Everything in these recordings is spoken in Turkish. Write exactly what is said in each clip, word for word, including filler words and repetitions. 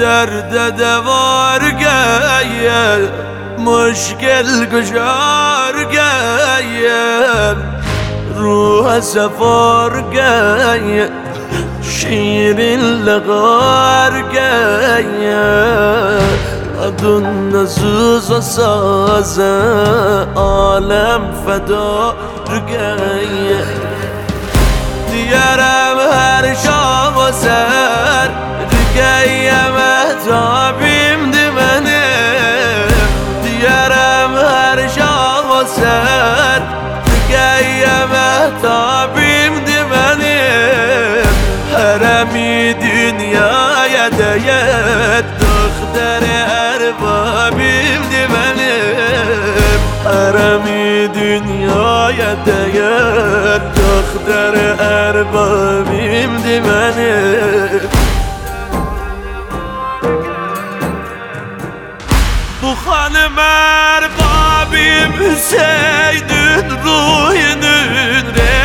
درد دوار گیم مشکل گشار گیم روح سفار گیم شیرین لغار گیم adın nasıl sazı alem feda rügeye diyarım her şam o ser rügeye mehtabim dimenim diyarım her şam o ser rügeye mehtabim dimenim haremi dünyaya değer doktere erbabim dimenim haremi dünyaya değer doktere erbabim dimenim bu hanım erbabim Hüseyin'in ruhunun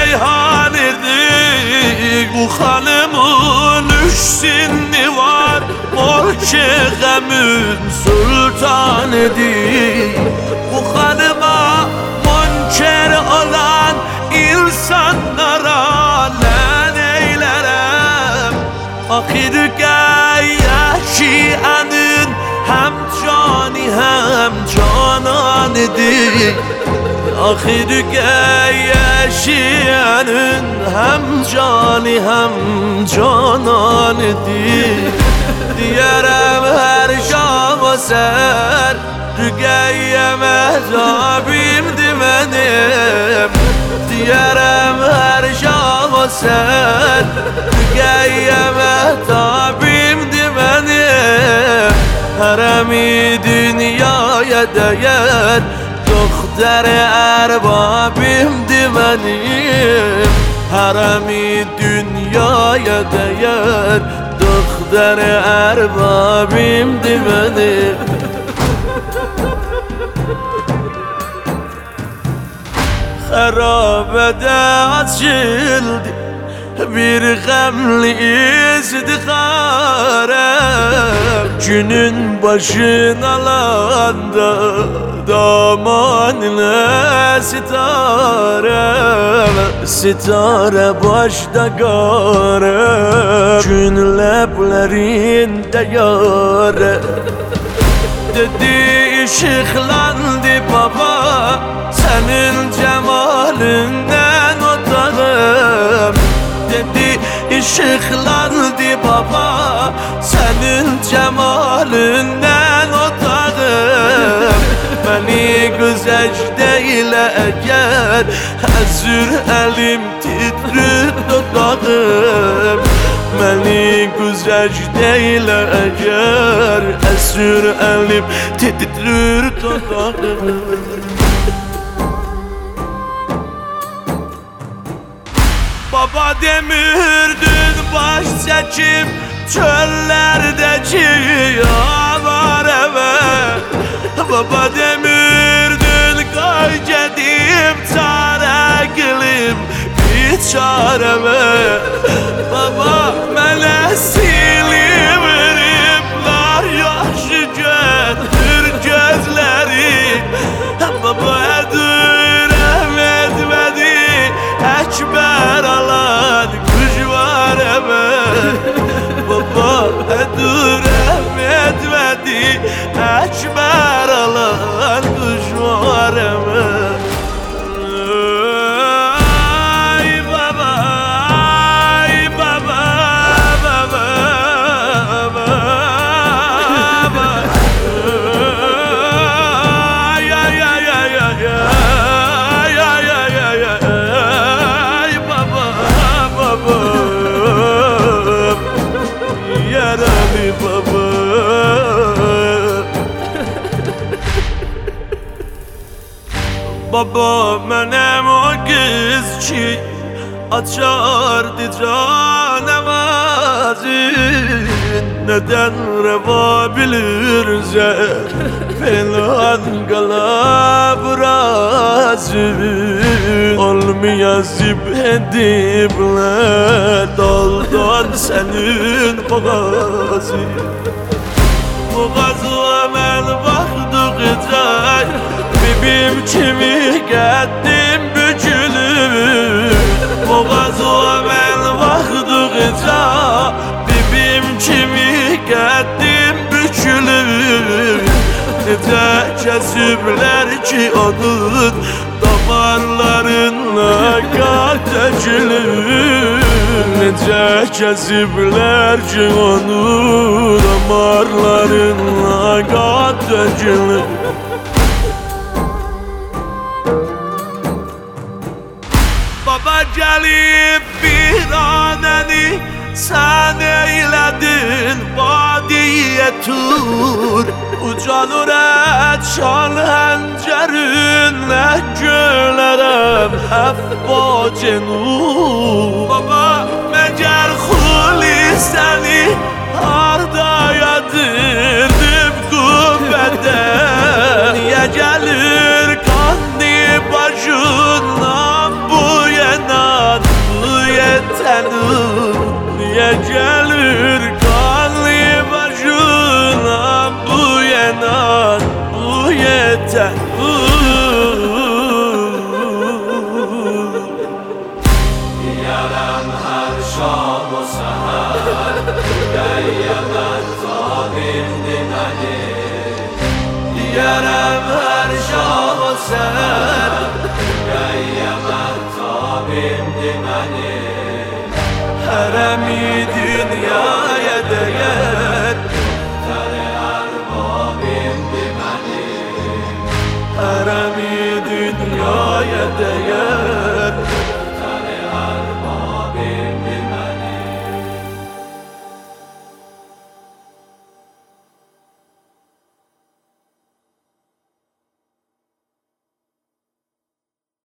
reyhanıdır bu hanımın üç sinni var o şeğemin sultanıdır bu hanıma monçer olan insanlara len eylerem ahir yaşayanın hem cani hem cananıdır ahir yaşayanın hem cani hem cananıdır diyarım her şam o ser rügeye mehtabim dimenim diyarım her şam o ser rügeye mehtabim dimenim haremi dünyaya değer dokter erbabim dimenim haremi dünyaya değer dokter erbabim dimenim harabede açıldı bir gamli izdiharem günün başına alanda damanla sitarem sitare başta garem gün leplerinde yarem dedi ışıklandı baba senin cemalinden otağım dedi ışıklandı baba senin cemalinden otağım beni güzecde ile eğer hazır elim titrir dudağım beni güzecde ile eğer hazır elim titrir dudağım baba demirdin baş seçip çöllerdeki yanar eve baba demirdin kay gedim çare gülüm bir çareme baba mene silimrimler yaşı getir gözleri baba edürem etmedi ekber alan kuş var eve baba edürem etmedi ekber alan kuş var eve ay baba ay baba baba baba ay ay ay ay ay ay ay ay ay ay baba baba yaralı baba baba menem o kız ki açardı canavazı neden reva bilir zer Falan kala brazı Olmayazip edipler Daldan senin boğazı Boğazı men baktıkça Bibim kimi getdim bükülür Boğazı men baktıkça Bibim kimi getdim bükülür Nece kesipler ki onun damarlarına kaçılır Nece kesipler ki onun damarlarına kaçılır Baba gelip bir aneni sen eyledin vadiye tur Ucalır et şan hencerinle gölerem hep bacenur Baba meğer huli seni harda yadirdim kuvvete Niye gelir kanlı başından bu yenan bu yetenur Niye gelir kanlı başına bu yenan bu yeter Yarem her şam o seher Geyyemen tabim dimeni Yarem her şam o seher Geyyemen tabim dimeni Heremi dünyaya değer Tere erbabim dimeni Heremi dünyaya değer